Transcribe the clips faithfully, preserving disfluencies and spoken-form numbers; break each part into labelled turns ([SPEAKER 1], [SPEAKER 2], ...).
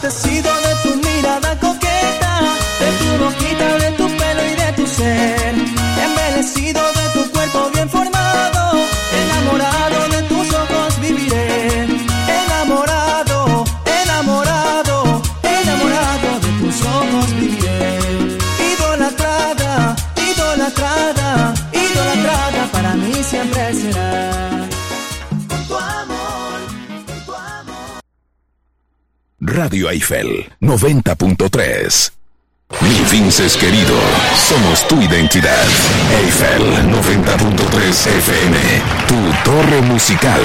[SPEAKER 1] abastecido de tu mirada coqueta, de tu boquita, de tu pelo y de tu ser, embelecido de tu cuerpo bien formado, enamorado de tus ojos viviré, enamorado, enamorado, enamorado de tus ojos viviré, idolatrada, idolatrada, idolatrada para mí siempre será.
[SPEAKER 2] Radio Eiffel noventa punto tres. Milfinces querido, somos tu identidad. Eiffel noventa punto tres F M, tu torre musical.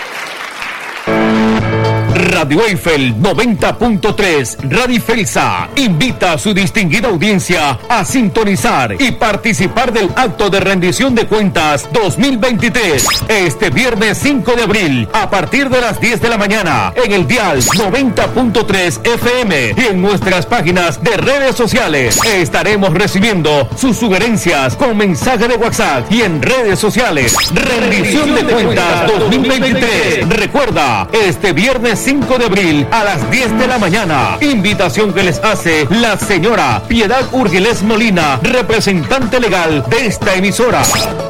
[SPEAKER 3] Radio Eiffel noventa punto tres, Radio Felsa, invita a su distinguida audiencia a sintonizar y participar del acto de rendición de cuentas dos mil veintitrés, este viernes cinco de abril, a partir de las diez de la mañana, en el dial noventa punto tres F M y en nuestras páginas de redes sociales. Estaremos recibiendo sus sugerencias con mensaje de WhatsApp y en redes sociales. Rendición de cuentas dos mil veintitrés. Recuerda, este viernes cinco de abril a las diez de la mañana. Invitación que les hace la señora Piedad Urgueles Molina, representante legal de esta emisora.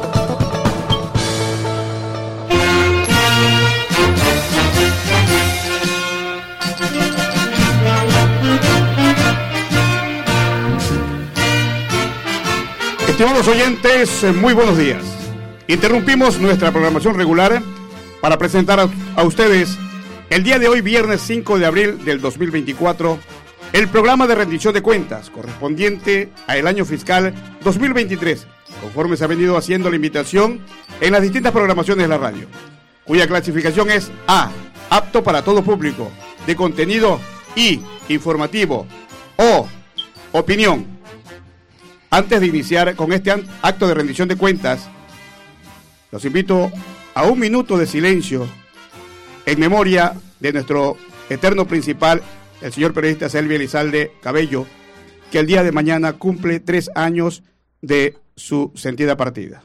[SPEAKER 4] Estimados oyentes, muy buenos días. Interrumpimos nuestra programación regular para presentar a, a ustedes el día de hoy, viernes cinco de abril del dos mil veinticuatro, el programa de rendición de cuentas correspondiente al año fiscal dos mil veintitrés, conforme se ha venido haciendo la invitación en las distintas programaciones de la radio, cuya clasificación es A, apto para todo público, de contenido I, informativo, O, opinión. Antes de iniciar con este acto de rendición de cuentas, los invito a un minuto de silencio en memoria de nuestro eterno principal, el señor periodista Selvio Elizalde Cabello, que el día de mañana cumple tres años de su sentida partida.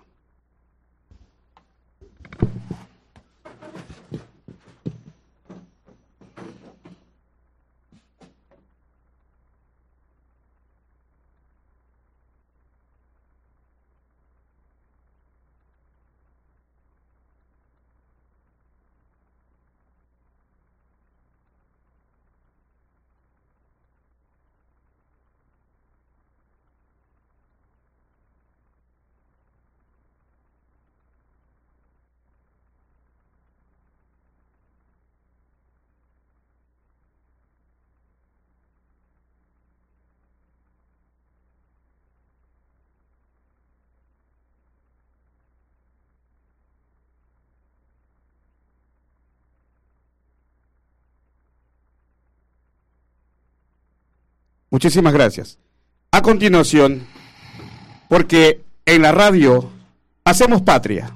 [SPEAKER 4] Muchísimas gracias. A continuación, porque en la radio hacemos patria,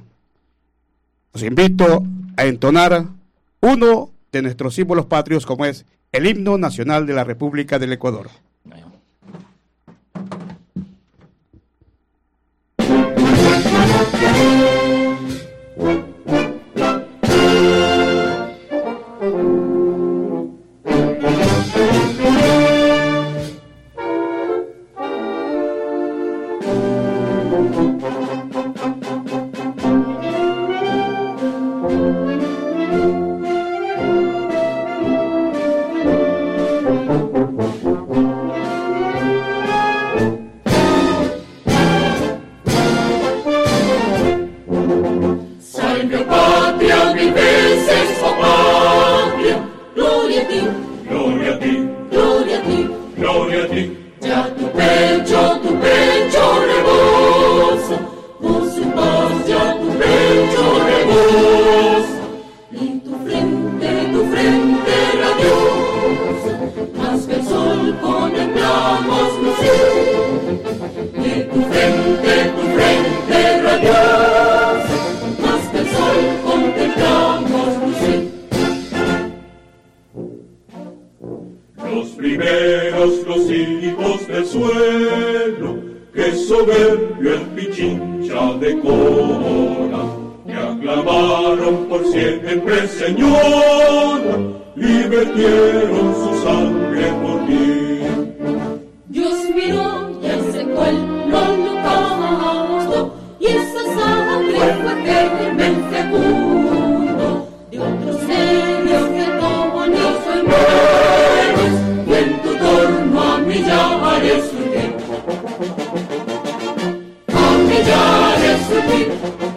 [SPEAKER 4] os invito a entonar uno de nuestros símbolos patrios, como es el himno nacional de la República del Ecuador.
[SPEAKER 5] Soberbio el Pichincha decora, clamaron por siempre, Señora, y vertieron su sangre por mí.
[SPEAKER 6] Dios miró y al secó el holocausto, y esa sangre fue que fecundo de otros seres que toman hizo en mueres, y en tu torno a millares surgir, a millares surgir,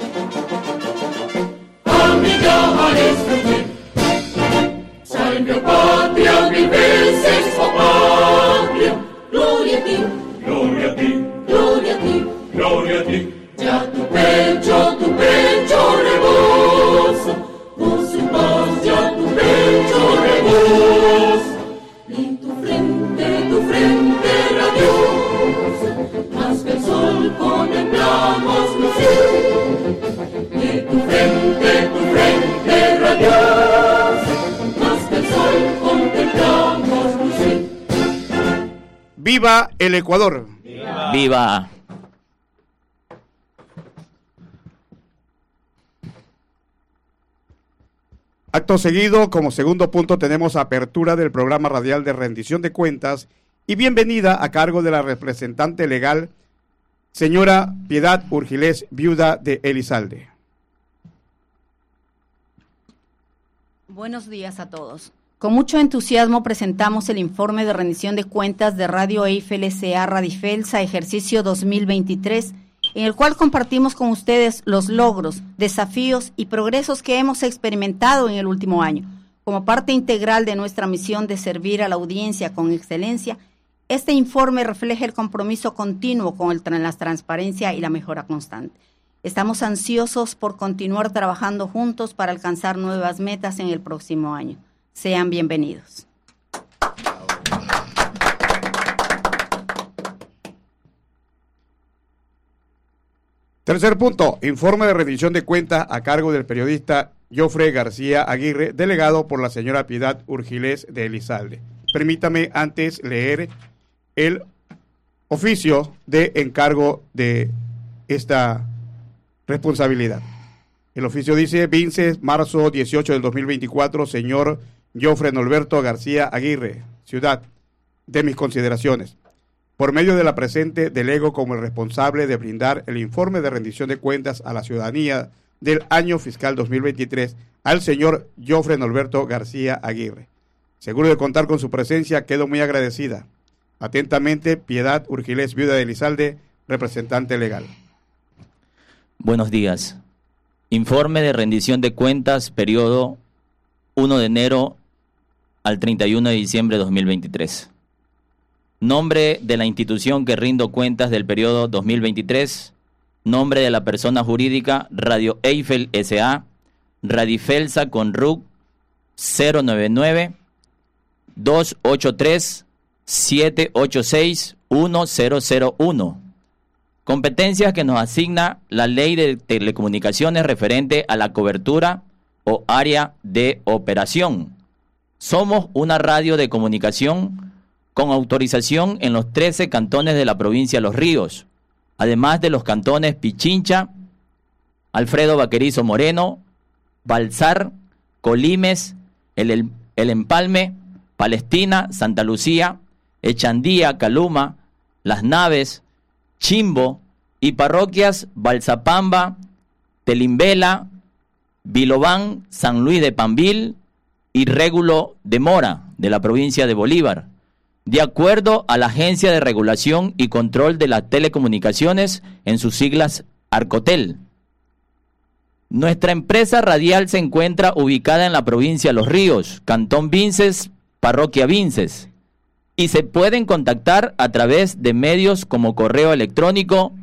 [SPEAKER 6] a millares surgir. Salve, oh patria, mil veces, oh patria, gloria a ti,
[SPEAKER 5] Gloria a ti,
[SPEAKER 6] gloria a ti.
[SPEAKER 5] gloria a ti.
[SPEAKER 6] Ya tu pecho, tu pecho rebosa, con su paz ya tu pecho rebosa. Y tu frente, tu frente radiosa, más que el sol contemplamos lucir. Y tu frente, tu frente radiosa, más que el sol contemplamos lucir.
[SPEAKER 4] ¡Viva el Ecuador!
[SPEAKER 7] ¡Viva! ¡Viva!
[SPEAKER 4] Acto seguido, como segundo punto, tenemos apertura del programa radial de rendición de cuentas y bienvenida a cargo de la representante legal, señora Piedad Urgilés, viuda de Elizalde.
[SPEAKER 8] Buenos días a todos. Con mucho entusiasmo presentamos el informe de rendición de cuentas de Radio Eiffel S A Radifelsa ejercicio dos mil veintitrés, en el cual compartimos con ustedes los logros, desafíos y progresos que hemos experimentado en el último año. Como parte integral de nuestra misión de servir a la audiencia con excelencia, este informe refleja el compromiso continuo con el, la transparencia y la mejora constante. Estamos ansiosos por continuar trabajando juntos para alcanzar nuevas metas en el próximo año. Sean bienvenidos.
[SPEAKER 4] Tercer punto, informe de rendición de cuentas a cargo del periodista Jofre García Aguirre, delegado por la señora Piedad Urgilés de Elizalde. Permítame antes leer el oficio de encargo de esta responsabilidad. El oficio dice: Vinces, marzo dieciocho del dos mil veinticuatro, señor Jofre Norberto García Aguirre, ciudad, de mis consideraciones. Por medio de la presente, delego como el responsable de brindar el informe de rendición de cuentas a la ciudadanía del año fiscal dos mil veintitrés al señor Jofre Norberto García Aguirre. Seguro de contar con su presencia, quedo muy agradecida. Atentamente, Piedad Urgilés, viuda de Elizalde, representante legal.
[SPEAKER 7] Buenos días. Informe de rendición de cuentas, periodo primero de enero al treinta y uno de diciembre de dos mil veintitrés. Nombre de la institución que rindo cuentas del periodo dos mil veintitrés. Nombre de la persona jurídica Radio Eiffel S A Radifelsa con R U C cero nueve nueve, dos ocho tres, siete ocho seis, uno cero cero uno. Competencias que nos asigna la Ley de Telecomunicaciones referente a la cobertura o área de operación. Somos una radio de comunicación con autorización en los trece cantones de la provincia de Los Ríos, además de los cantones Pichincha, Alfredo Vaquerizo Moreno, Balsar, Colimes, El, El, El Empalme, Palestina, Santa Lucía, Echandía, Caluma, Las Naves, Chimbo y parroquias Balsapamba, Telimbela, Vilobán, San Luis de Pambil y Régulo de Mora, de la provincia de Bolívar, de acuerdo a la Agencia de Regulación y Control de las Telecomunicaciones, en sus siglas Arcotel. Nuestra empresa radial se encuentra ubicada en la provincia de Los Ríos, Cantón Vinces, Parroquia Vinces, y se pueden contactar a través de medios como correo electrónico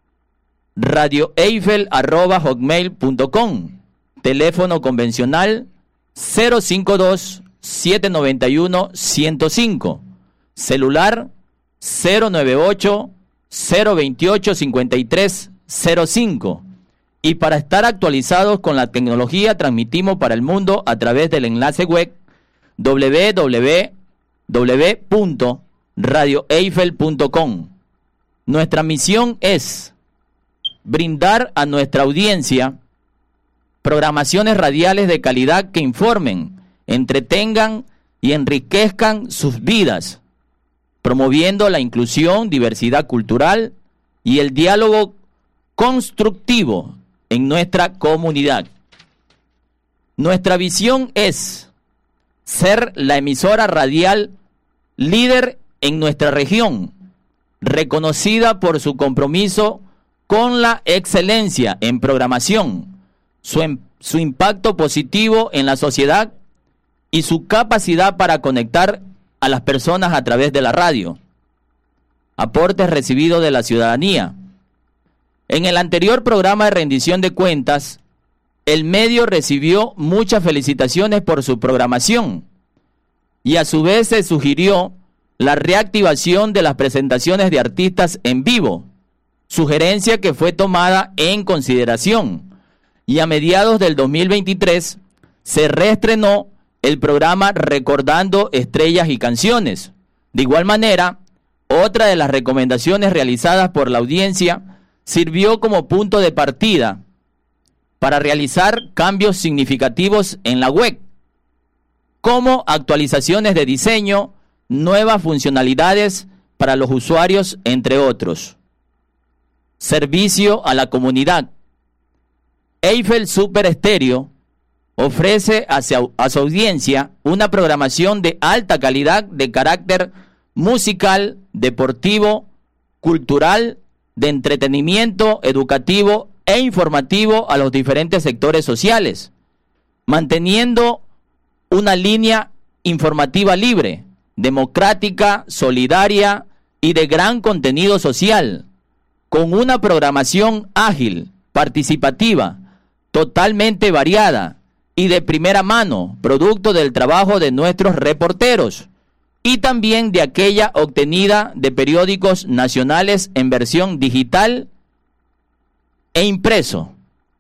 [SPEAKER 7] radioeiffel arroba hotmail punto com, teléfono convencional cero cinco dos, siete nueve uno, uno cero cinco, celular cero nueve ocho, cero dos ocho, cinco tres cero cinco. Y para estar actualizados con la tecnología, transmitimos para el mundo a través del enlace web doble u doble u doble u punto radio eiffel punto com. Nuestra misión es brindar a nuestra audiencia programaciones radiales de calidad que informen, entretengan y enriquezcan sus vidas, promoviendo la inclusión, diversidad cultural y el diálogo constructivo en nuestra comunidad. Nuestra visión es ser la emisora radial líder en nuestra región, reconocida por su compromiso con la excelencia en programación, su, su impacto positivo en la sociedad y su capacidad para conectar a las personas a través de la radio. Aportes recibidos de la ciudadanía. En el anterior programa de rendición de cuentas, el medio recibió muchas felicitaciones por su programación y a su vez se sugirió la reactivación de las presentaciones de artistas en vivo, sugerencia que fue tomada en consideración, y a mediados del dos mil veintitrés se reestrenó el programa Recordando Estrellas y Canciones. De igual manera, otra de las recomendaciones realizadas por la audiencia sirvió como punto de partida para realizar cambios significativos en la web, como actualizaciones de diseño, nuevas funcionalidades para los usuarios, entre otros. Servicio a la comunidad. Eiffel Super Estéreo ofrece a su, a su audiencia una programación de alta calidad de carácter musical, deportivo, cultural, de entretenimiento, educativo e informativo a los diferentes sectores sociales, manteniendo una línea informativa libre, democrática, solidaria y de gran contenido social, con una programación ágil, participativa, totalmente variada y de primera mano, producto del trabajo de nuestros reporteros y también de aquella obtenida de periódicos nacionales en versión digital e impreso.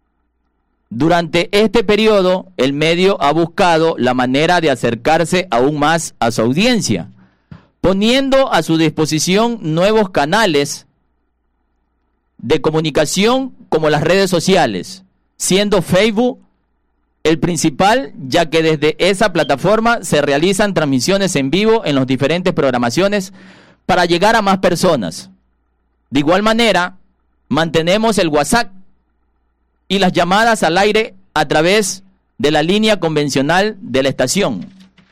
[SPEAKER 7] Durante este periodo, el medio ha buscado la manera de acercarse aún más a su audiencia, poniendo a su disposición nuevos canales de comunicación como las redes sociales, siendo Facebook el principal, ya que desde esa plataforma se realizan transmisiones en vivo en las diferentes programaciones para llegar a más personas. De igual manera, mantenemos el WhatsApp y las llamadas al aire a través de la línea convencional de la estación.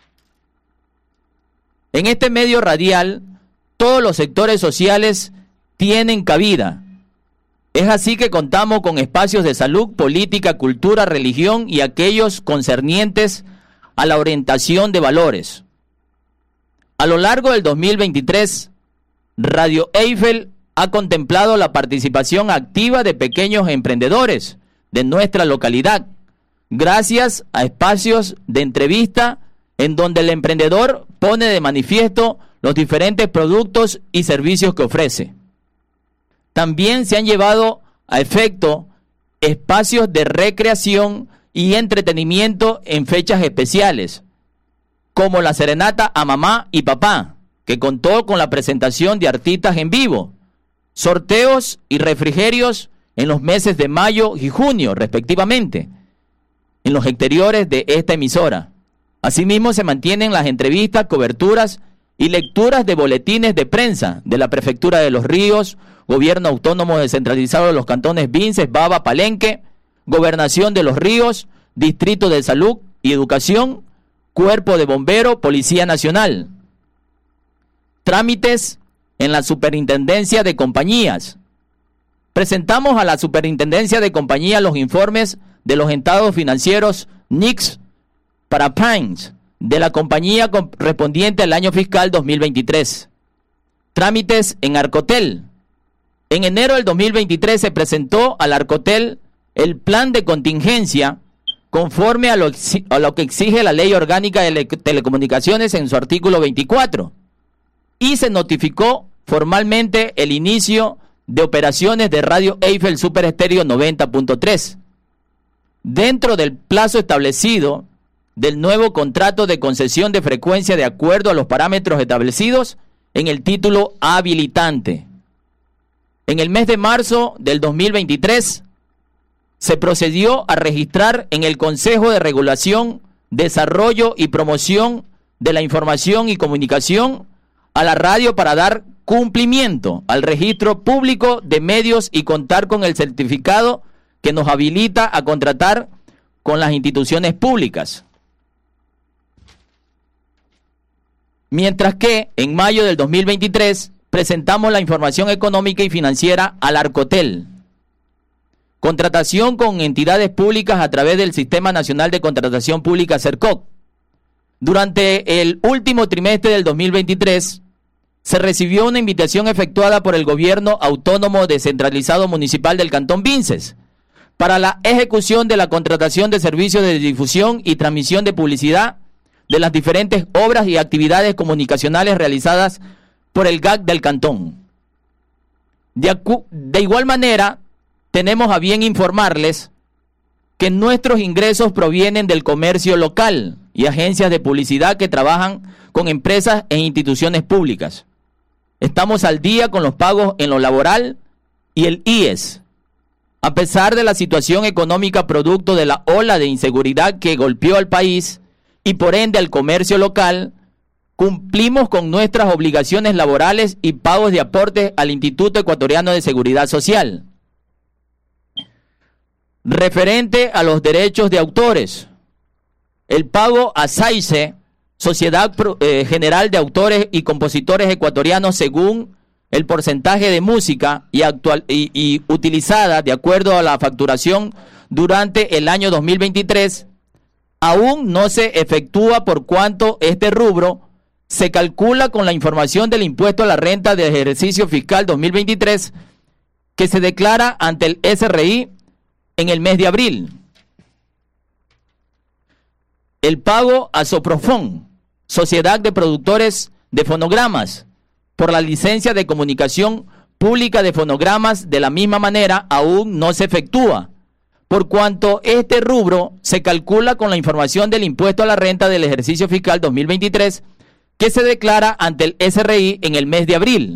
[SPEAKER 7] En este medio radial, todos los sectores sociales tienen cabida. Es así que contamos con espacios de salud, política, cultura, religión y aquellos concernientes a la orientación de valores. A lo largo del dos mil veintitrés, Radio Eiffel ha contemplado la participación activa de pequeños emprendedores de nuestra localidad, gracias a espacios de entrevista en donde el emprendedor pone de manifiesto los diferentes productos y servicios que ofrece. También se han llevado a efecto espacios de recreación y entretenimiento en fechas especiales, como la serenata a mamá y papá, que contó con la presentación de artistas en vivo, sorteos y refrigerios en los meses de mayo y junio, respectivamente, en los exteriores de esta emisora. Asimismo, se mantienen las entrevistas, coberturas y lecturas de boletines de prensa de la Prefectura de Los Ríos, Gobierno Autónomo Descentralizado de los cantones Vinces, Baba, Palenque, Gobernación de Los Ríos, Distrito de Salud y Educación, Cuerpo de Bombero, Policía Nacional. Trámites en la Superintendencia de Compañías. Presentamos a la Superintendencia de Compañías los informes de los estados financieros N I C S para P A N S de la compañía correspondiente al año fiscal dos mil veintitrés. Trámites en Arcotel. En enero del dos mil veintitrés se presentó al Arcotel el plan de contingencia conforme a lo, a lo que exige la Ley Orgánica de Telecomunicaciones en su artículo veinticuatro, y se notificó formalmente el inicio de operaciones de Radio Eiffel Super Estéreo noventa punto tres, dentro del plazo establecido del nuevo contrato de concesión de frecuencia de acuerdo a los parámetros establecidos en el título habilitante. En el mes de marzo del dos mil veintitrés se procedió a registrar en el Consejo de Regulación, Desarrollo y Promoción de la Información y Comunicación a la radio para dar cumplimiento al registro público de medios y contar con el certificado que nos habilita a contratar con las instituciones públicas. Mientras que en mayo del dos mil veintitrés presentamos la información económica y financiera al Arcotel. Contratación con entidades públicas a través del Sistema Nacional de Contratación Pública CERCOC. Durante el último trimestre del dos mil veintitrés se recibió una invitación efectuada por el Gobierno Autónomo Descentralizado Municipal del Cantón Vinces para la ejecución de la contratación de servicios de difusión y transmisión de publicidad de las diferentes obras y actividades comunicacionales realizadas por el G A C del Cantón. De, de igual manera, tenemos a bien informarles que nuestros ingresos provienen del comercio local y agencias de publicidad que trabajan con empresas e instituciones públicas. Estamos al día con los pagos en lo laboral y el I E S. A pesar de la situación económica producto de la ola de inseguridad que golpeó al país y por ende al comercio local, cumplimos con nuestras obligaciones laborales y pagos de aportes al Instituto Ecuatoriano de Seguridad Social. Referente a los derechos de autores, el pago a SAICE, Sociedad eh, General de Autores y Compositores Ecuatorianos, según el porcentaje de música y, actual, y, y utilizada de acuerdo a la facturación durante el año dos mil veintitrés, aún no se efectúa por cuanto este rubro se calcula con la información del impuesto a la renta del ejercicio fiscal dos mil veintitrés que se declara ante el S R I en el mes de abril. El pago a Soprofon, Sociedad de Productores de Fonogramas, por la licencia de comunicación pública de fonogramas, de la misma manera, aún no se efectúa, por cuanto este rubro se calcula con la información del impuesto a la renta del ejercicio fiscal dos mil veintitrés que se declara ante el S R I en el mes de abril.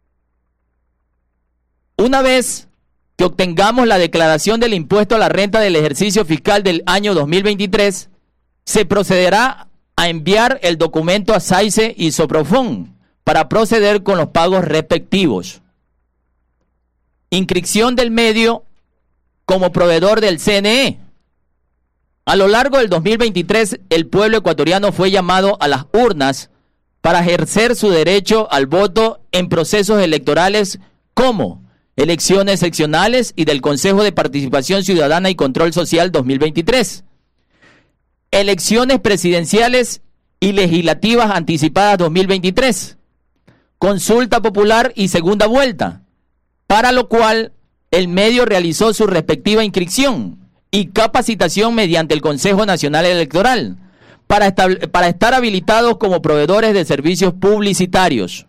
[SPEAKER 7] Una vez que obtengamos la declaración del impuesto a la renta del ejercicio fiscal del año dos mil veintitrés, se procederá a enviar el documento a SAICE y Soprofon para proceder con los pagos respectivos. Inscripción del medio como proveedor del C N E. A lo largo del dos mil veintitrés, el pueblo ecuatoriano fue llamado a las urnas para ejercer su derecho al voto en procesos electorales como elecciones seccionales y del Consejo de Participación Ciudadana y Control Social dos mil veintitrés, elecciones presidenciales y legislativas anticipadas dos mil veintitrés, consulta popular y segunda vuelta, para lo cual el medio realizó su respectiva inscripción y capacitación mediante el Consejo Nacional Electoral para, estab- para estar habilitados como proveedores de servicios publicitarios.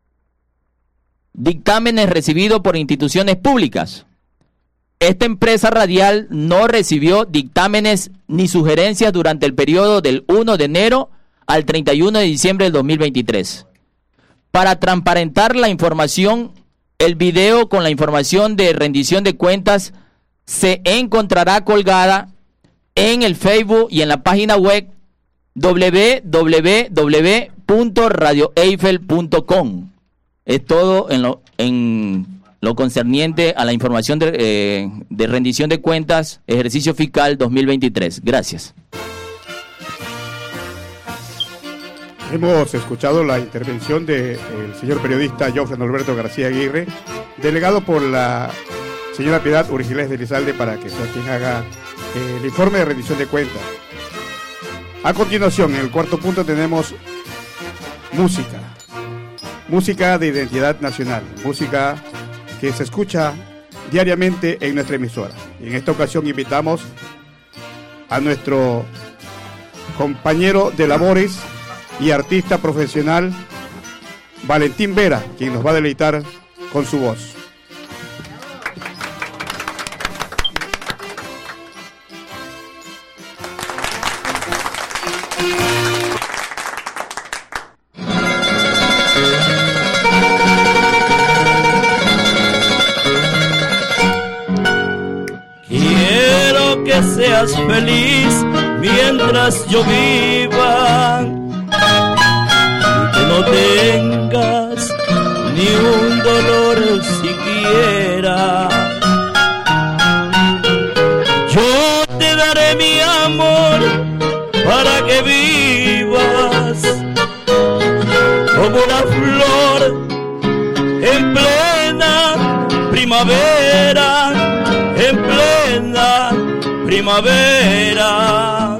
[SPEAKER 7] Dictámenes recibidos por instituciones públicas. Esta empresa radial no recibió dictámenes ni sugerencias durante el periodo del primero de enero al treinta y uno de diciembre del dos mil veintitrés. Para transparentar la información, el video con la información de rendición de cuentas se encontrará colgada en el Facebook y en la página web doble u doble u doble u punto radio eiffel punto com. Es todo en lo, en lo concerniente a la información de, eh, de rendición de cuentas, ejercicio fiscal dos mil veintitrés. Gracias.
[SPEAKER 4] Hemos escuchado la intervención del señor periodista Jofre Norberto García Aguirre, delegado por la señora Piedad Urgilés de Elizalde, para que sea quien haga eh, el informe de rendición de cuentas. A continuación, en el cuarto punto tenemos música. Música de identidad nacional, música que se escucha diariamente en nuestra emisora. Y en esta ocasión invitamos a nuestro compañero de labores y artista profesional Valentín Vera, quien nos va a deleitar con su voz.
[SPEAKER 9] Quiero seas feliz mientras yo viva, y que no tengas ni un dolor siquiera. Yo te daré mi amor para que vivas como una flor en plena primavera, en plena primavera.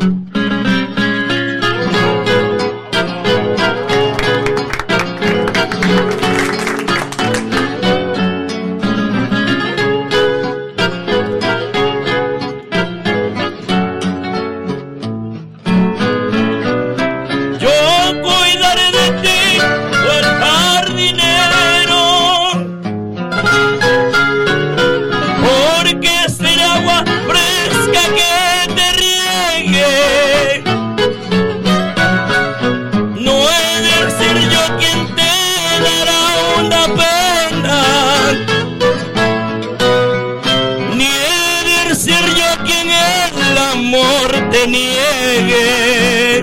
[SPEAKER 9] Te niegue.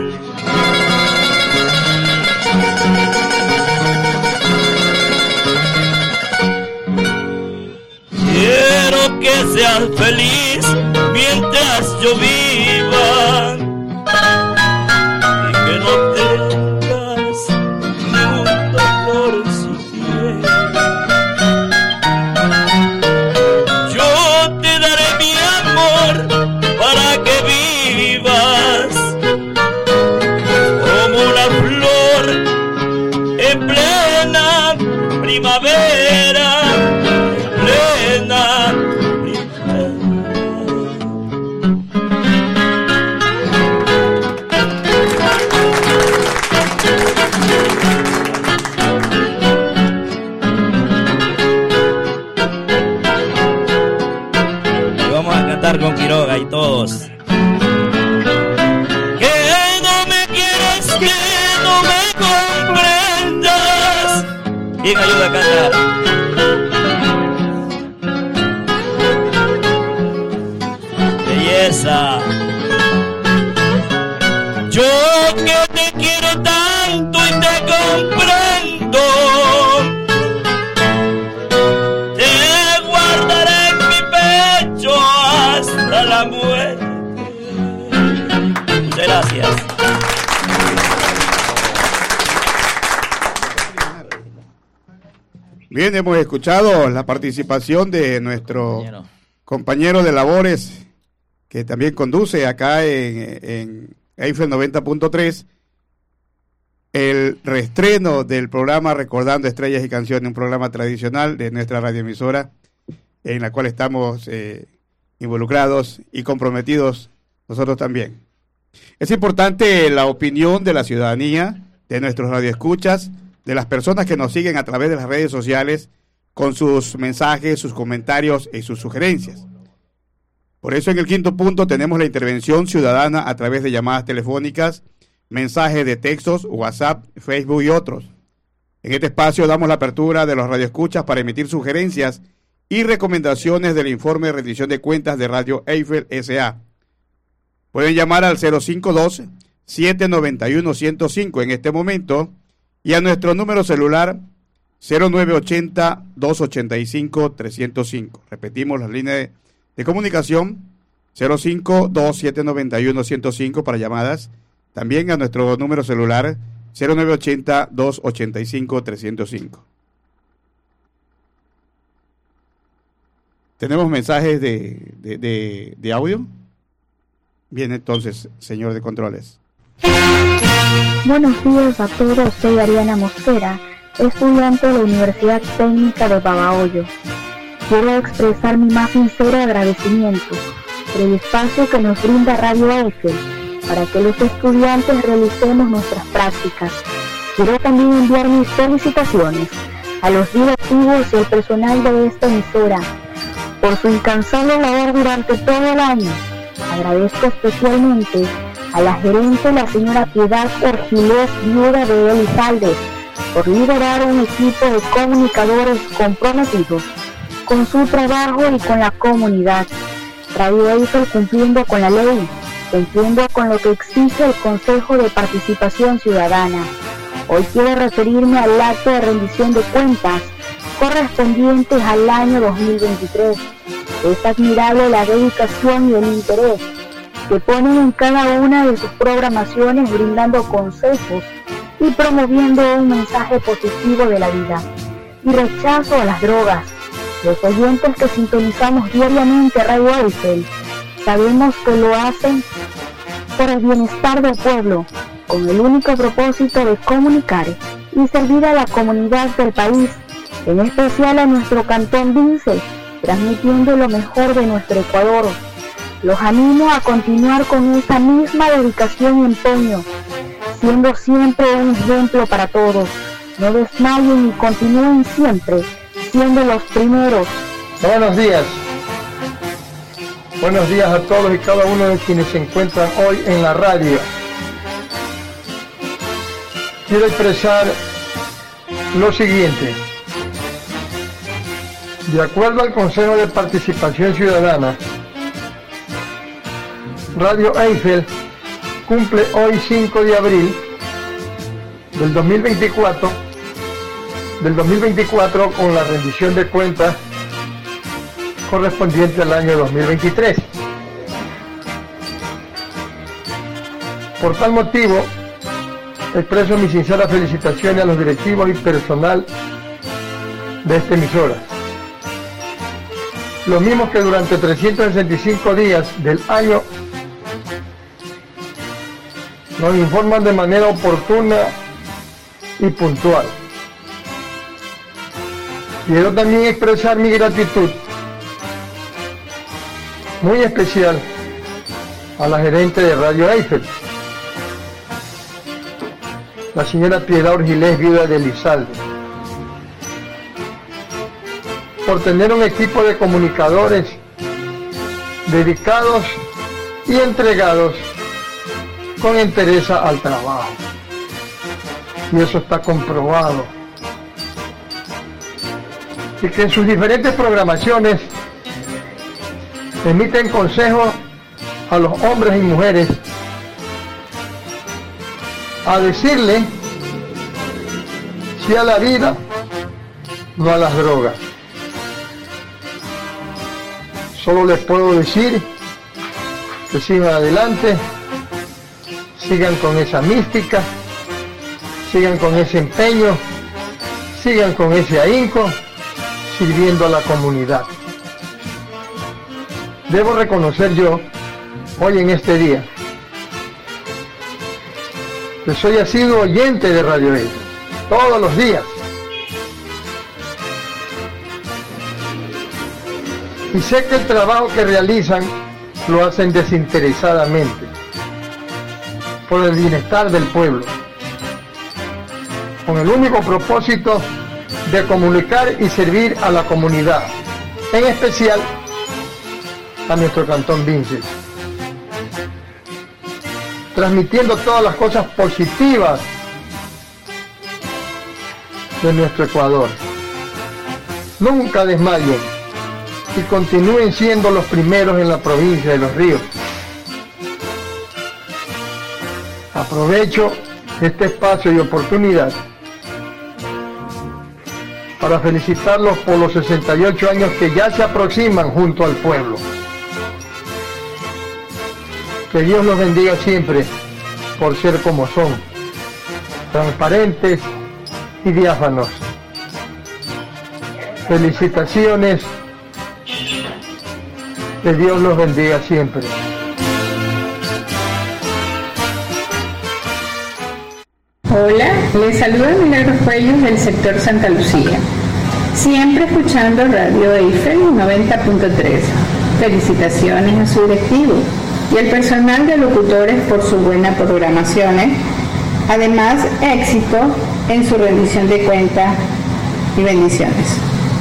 [SPEAKER 9] Quiero que seas feliz mientras yo viva, y que no tengas ni un dolor siquiera. Yo te daré mi amor para que vivas como una flor en plena primavera, en plena primavera. Y vamos a cantar con Quiroga y todos. ¿Quién ayuda a cantar? Belleza. Yo que te quiero tanto y te comprendo, te guardaré en mi pecho hasta la muerte. Muchas gracias.
[SPEAKER 4] Bien, hemos escuchado la participación de nuestro compañero, compañero de labores, que también conduce acá en, en Eiffel noventa punto tres, el reestreno del programa Recordando Estrellas y Canciones, un programa tradicional de nuestra radioemisora, en la cual estamos eh, involucrados y comprometidos nosotros también. Es importante la opinión de la ciudadanía, de nuestros radioescuchas, de las personas que nos siguen a través de las redes sociales con sus mensajes, sus comentarios y sus sugerencias. Por eso en el quinto punto tenemos la intervención ciudadana a través de llamadas telefónicas, mensajes de textos, WhatsApp, Facebook y otros. En este espacio damos la apertura de los radioescuchas para emitir sugerencias y recomendaciones del informe de rendición de cuentas de Radio Eiffel S A Pueden llamar al cero cinco dos, siete nueve uno, uno cero cinco en este momento, y a nuestro número celular cero nueve ocho cero, dos ocho cinco, tres cero cinco. Repetimos las líneas de, de comunicación cero cinco dos, siete nueve uno, uno cero cinco para llamadas. También a nuestro número celular cero nueve ocho cero, dos ocho cinco, tres cero cinco. ¿Tenemos mensajes de, de, de, de audio? Bien, entonces, señor de controles.
[SPEAKER 10] Buenos días a todos, soy Ariana Mosquera, estudiante de la Universidad Técnica de Babahoyo. Quiero expresar mi más sincero agradecimiento por el espacio que nos brinda Radio Eiffel para que los estudiantes realicemos nuestras prácticas. Quiero también enviar mis felicitaciones a los directivos y el personal de esta emisora por su incansable labor durante todo el año. Agradezco especialmente a la gerente, la señora Piedad Orgilés, viuda de Elizalde, por liderar un equipo de comunicadores comprometidos con su trabajo y con la comunidad. Radio Eiffel cumpliendo con la ley, cumpliendo con lo que exige el Consejo de Participación Ciudadana. Hoy quiero referirme al acto de rendición de cuentas correspondientes al año dos mil veintitrés. Es admirable la dedicación y el interés que ponen en cada una de sus programaciones, brindando consejos y promoviendo un mensaje positivo de la vida y rechazo a las drogas. Los oyentes que sintonizamos diariamente Radio Eiffel sabemos que lo hacen por el bienestar del pueblo, con el único propósito de comunicar y servir a la comunidad del país, en especial a nuestro Cantón Vince, transmitiendo lo mejor de nuestro Ecuador. Los animo a continuar con esa misma dedicación y empeño, siendo siempre un ejemplo para todos. No desmayen y continúen siempre siendo los primeros.
[SPEAKER 11] Buenos días. Buenos días a todos y cada uno de quienes se encuentran hoy en la radio. Quiero expresar lo siguiente. De acuerdo al Consejo de Participación Ciudadana, Radio Eiffel cumple hoy cinco de abril del dos mil veinticuatro, del dos mil veinticuatro con la rendición de cuentas correspondiente al año dos mil veintitrés. Por tal motivo, expreso mis sinceras felicitaciones a los directivos y personal de esta emisora. Los mismos que durante trescientos sesenta y cinco días del año nos informan de manera oportuna y puntual. Quiero también expresar mi gratitud muy especial a la gerente de Radio Eiffel, la señora Piedad Orgilés, viuda de Elizalde, por tener un equipo de comunicadores dedicados y entregados con interés al trabajo. Y eso está comprobado. Y que en sus diferentes programaciones emiten consejos a los hombres y mujeres a decirle sí a la vida, no a las drogas. Solo les puedo decir que sigan adelante, sigan con esa mística, sigan con ese empeño, sigan con ese ahínco, sirviendo a la comunidad. Debo reconocer yo, hoy en este día, que soy asiduo oyente de Radio Eiffel, todos los días. Y sé que el trabajo que realizan lo hacen desinteresadamente, por el bienestar del pueblo, con el único propósito de comunicar y servir a la comunidad, en especial a nuestro Cantón Vince, transmitiendo todas las cosas positivas de nuestro Ecuador. Nunca desmayen y continúen siendo los primeros en la provincia de Los Ríos. Aprovecho este espacio y oportunidad para felicitarlos por los sesenta y ocho años que ya se aproximan junto al pueblo. Que Dios los bendiga siempre por ser como son, transparentes y diáfanos. Felicitaciones, que Dios los bendiga siempre.
[SPEAKER 12] Hola, les saluda Milagros Cuellos del sector Santa Lucía. Siempre escuchando Radio Eiffel noventa punto tres. Felicitaciones a su directivo y al personal de locutores por su buena programación. Además, éxito en su rendición de cuentas y bendiciones.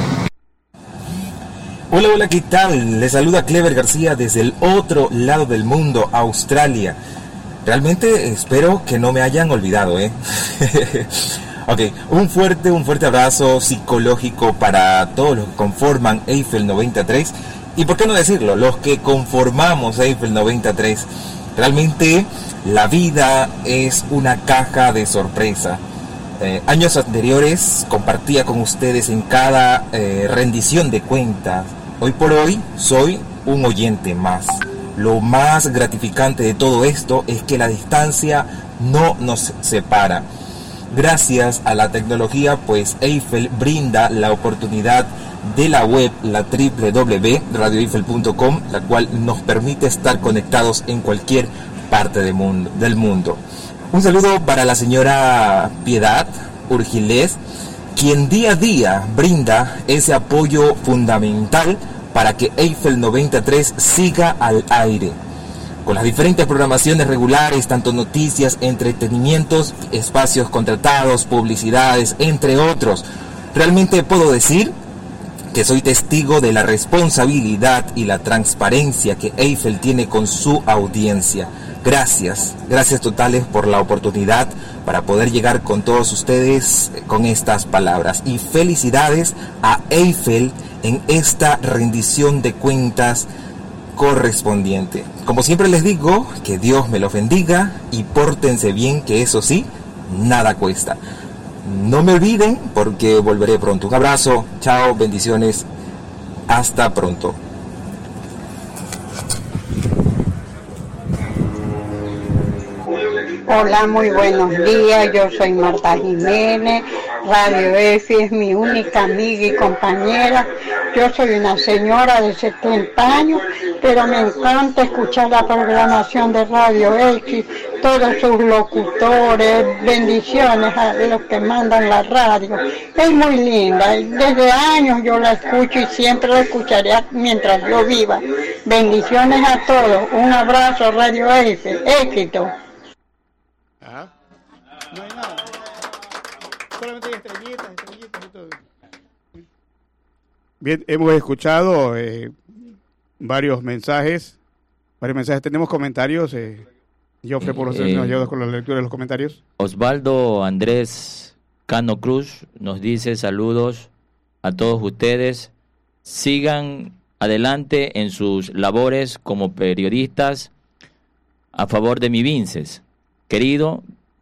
[SPEAKER 13] Hola, hola, ¿qué tal? Les saluda Clever García desde el otro lado del mundo, Australia. Realmente espero que no me hayan olvidado, ¿eh? Ok, un fuerte, un fuerte abrazo psicológico para todos los que conforman Eiffel noventa y tres y por qué no decirlo, los que conformamos Eiffel noventa y tres. Realmente la vida es una caja de sorpresa. Eh, años anteriores compartía con ustedes en cada eh, rendición de cuentas. Hoy por hoy soy un oyente más. Lo más gratificante de todo esto es que la distancia no nos separa. Gracias a la tecnología, pues Eiffel brinda la oportunidad de la web, la doble u doble u doble u punto radio eiffel punto com, la cual nos permite estar conectados en cualquier parte del mundo. Del mundo. Un saludo para la señora Piedad Urgilés, quien día a día brinda ese apoyo fundamental para que Eiffel noventa y tres siga al aire, con las diferentes programaciones regulares, tanto noticias, entretenimientos, espacios contratados, publicidades, entre otros. Realmente puedo decir que soy testigo de la responsabilidad y la transparencia que Eiffel tiene con su audiencia. Gracias, gracias totales por la oportunidad para poder llegar con todos ustedes con estas palabras. Y felicidades a Eiffel en esta rendición de cuentas correspondiente. Como siempre les digo, que Dios me los bendiga y pórtense bien, que eso sí, nada cuesta. No me olviden porque volveré pronto. Un abrazo, chao, bendiciones, hasta pronto.
[SPEAKER 14] Hola, muy buenos días, yo soy Marta Jiménez, Radio F es mi única amiga y compañera. Yo soy una señora de setenta años, pero me encanta escuchar la programación de Radio X, todos sus locutores, bendiciones a los que mandan la radio. Es muy linda, desde años yo la escucho y siempre la escucharé mientras yo viva. Bendiciones a todos, un abrazo Radio F, éxito.
[SPEAKER 4] Ah, no hay nada. Solamente hay estrellitas, estrellitas y todo. Bien, hemos escuchado eh, varios mensajes. Varios mensajes. Tenemos comentarios. Eh, yo que por los eh, nos ayudas con la lectura de los comentarios.
[SPEAKER 7] Osvaldo Andrés Cano Cruz nos dice saludos a todos ustedes. Sigan adelante en sus labores como periodistas a favor de mi Vinces. Querido,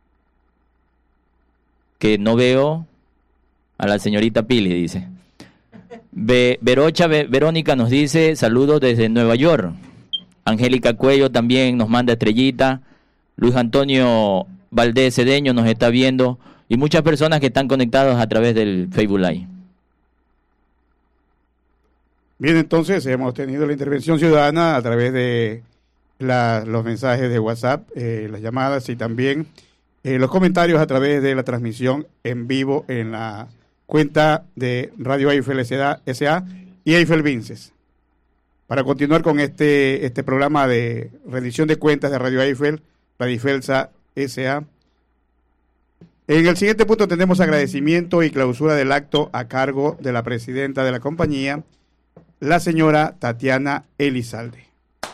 [SPEAKER 7] que no veo a la señorita Pili, dice. Be, Verocha Be, Verónica nos dice saludos desde Nueva York. Angélica Cuello también nos manda estrellita. Luis Antonio Valdés Cedeño nos está viendo. Y muchas personas que están conectadas a través del Facebook Live.
[SPEAKER 4] Bien, entonces hemos tenido la intervención ciudadana a través de La, los mensajes de WhatsApp, eh, las llamadas y también eh, los comentarios a través de la transmisión en vivo en la cuenta de Radio Eiffel S A y Eiffel Vinces. Para continuar con este este programa de rendición de cuentas de Radio Eiffel, Radio Felsa S A, en el siguiente punto tenemos agradecimiento y clausura del acto a cargo de la presidenta de la compañía, la señora Tatiana Elizalde.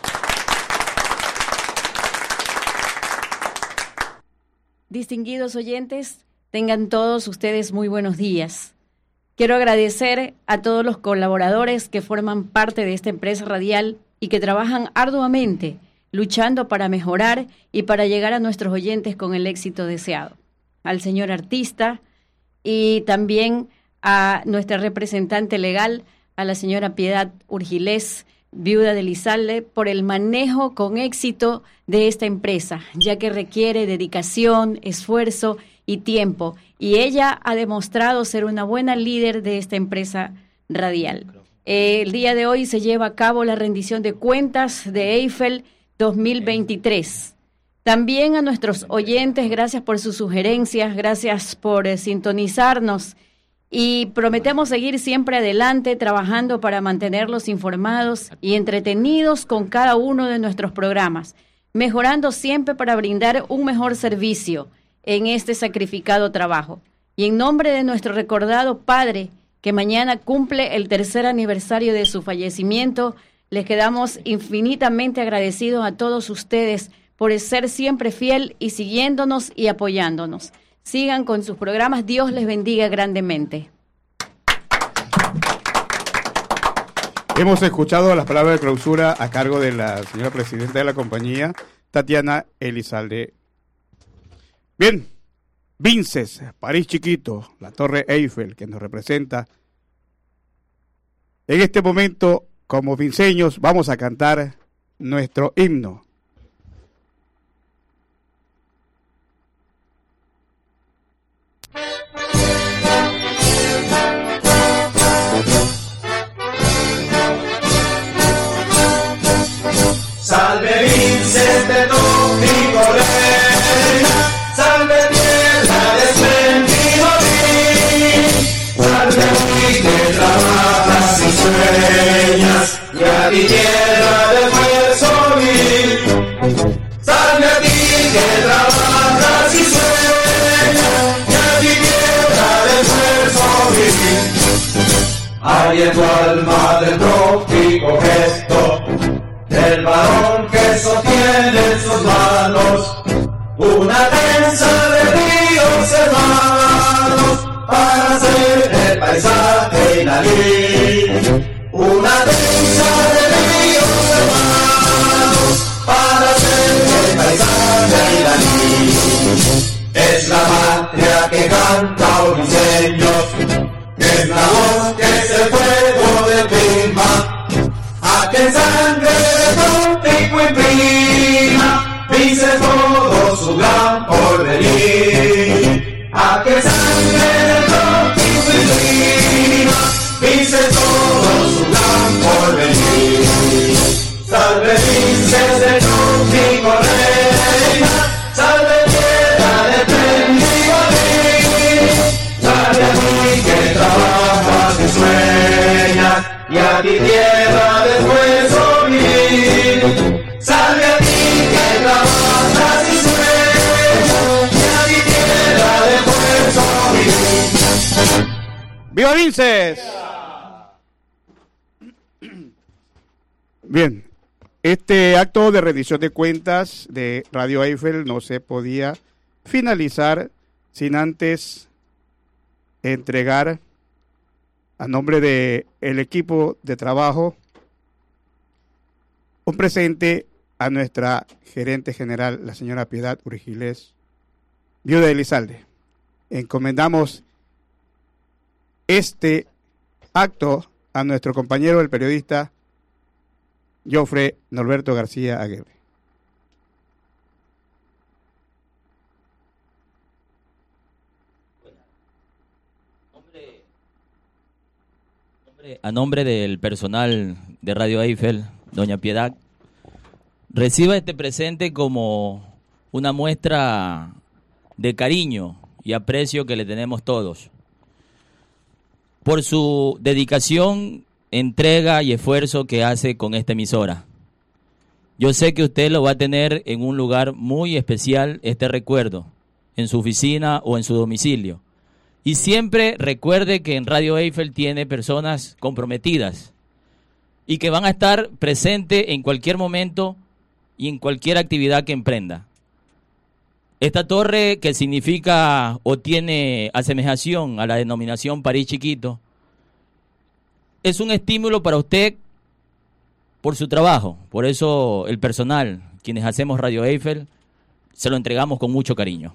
[SPEAKER 8] Distinguidos oyentes, tengan todos ustedes muy buenos días. Quiero agradecer a todos los colaboradores que forman parte de esta empresa radial y que trabajan arduamente, luchando para mejorar y para llegar a nuestros oyentes con el éxito deseado. Al señor artista y también a nuestra representante legal, a la señora Piedad Urgilés, viuda de Elizalde, por el manejo con éxito de esta empresa, ya que requiere dedicación, esfuerzo y tiempo, y ella ha demostrado ser una buena líder de esta empresa radial. Eh, el día de hoy se lleva a cabo la rendición de cuentas de Eiffel dos mil veintitrés. También a nuestros oyentes, gracias por sus sugerencias, gracias por eh, sintonizarnos. Y prometemos seguir siempre adelante trabajando para mantenerlos informados y entretenidos con cada uno de nuestros programas, mejorando siempre para brindar un mejor servicio en este sacrificado trabajo. Y en nombre de nuestro recordado padre, que mañana cumple el tercer aniversario de su fallecimiento, les quedamos infinitamente agradecidos a todos ustedes por ser siempre fiel y siguiéndonos y apoyándonos. Sigan con sus programas. Dios les bendiga grandemente.
[SPEAKER 4] Hemos escuchado las palabras de clausura a cargo de la señora presidenta de la compañía, Tatiana Elizalde. Bien, Vinces, París Chiquito, la Torre Eiffel, que nos representa. En este momento, como vinceños, vamos a cantar nuestro himno.
[SPEAKER 15] Salve Vinces de Tópico reina, salve tierra de espléndido vin, salve a ti que trabajas y sueñas, y a ti tierra de esfuerzo vil. Salve a ti que trabajas y sueñas, y a ti tierra de esfuerzo vil. Hay en tu alma del trópico gesto el varón que sostiene en sus manos una tensa de ríos hermanos para hacer el paisaje y la lid. Una tensa de ríos hermanos para hacer el paisaje y la lid. Es la patria que canta un diseño, es la voz que es el fuego del clima. A que sangre de trópico imprima, dice todo su gran porvenir. A que sangre de trópico imprima, dice todo su gran porvenir. Salve Vinces de trópico reina, salve tierra de espléndido vin, salve a ti que trabajas y sueñas, y a ti tierra de esfuerzo vil. Salve a ti que trabajas y sueñas, y a ti tierra de esfuerzo vil.
[SPEAKER 4] ¡Viva Vinces! Bien, este acto de rendición de cuentas de Radio Eiffel no se podía finalizar sin antes entregar a nombre de el equipo de trabajo un presente a nuestra gerente general, la señora Piedad Urgilés, viuda de Elizalde. Encomendamos este acto a nuestro compañero, el periodista Jofre Norberto García Aguirre.
[SPEAKER 7] A nombre del personal de Radio Eiffel, doña Piedad, reciba este presente como una muestra de cariño y aprecio que le tenemos todos por su dedicación, entrega y esfuerzo que hace con esta emisora. Yo sé que usted lo va a tener en un lugar muy especial, este recuerdo, en su oficina o en su domicilio. Y siempre recuerde que en Radio Eiffel tiene personas comprometidas y que van a estar presentes en cualquier momento y en cualquier actividad que emprenda. Esta torre, que significa o tiene asemejación a la denominación París Chiquito, es un estímulo para usted por su trabajo. Por eso el personal, quienes hacemos Radio Eiffel, se lo entregamos con mucho cariño.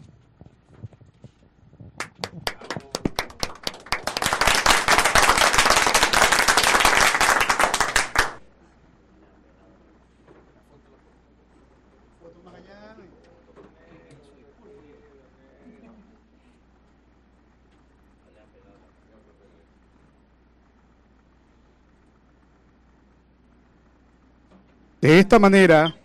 [SPEAKER 4] De esta manera,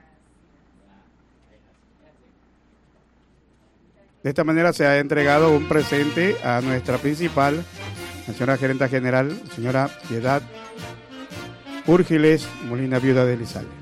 [SPEAKER 4] de esta manera se ha entregado un presente a nuestra principal, la señora gerenta general, señora Piedad Urgilés Molina, viuda de Elizalde.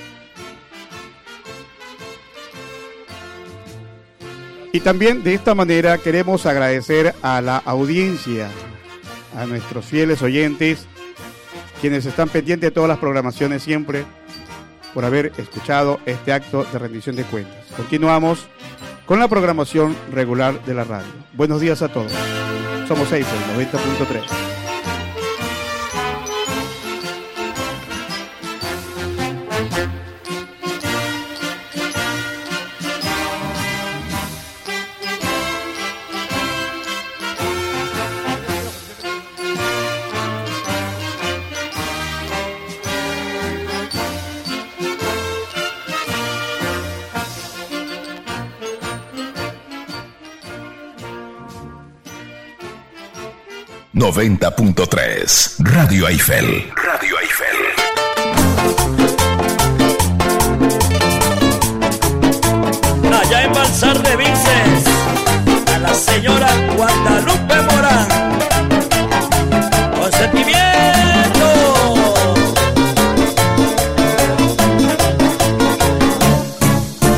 [SPEAKER 4] Y también de esta manera queremos agradecer a la audiencia, a nuestros fieles oyentes, quienes están pendientes de todas las programaciones siempre, por haber escuchado este acto de rendición de cuentas. Continuamos con la programación regular de la radio. Buenos días a todos. Somos Eiffel noventa punto tres.
[SPEAKER 2] noventa punto tres. Radio Eiffel. Radio Eiffel.
[SPEAKER 9] Allá en Balsar de Vinces, a la señora Guarda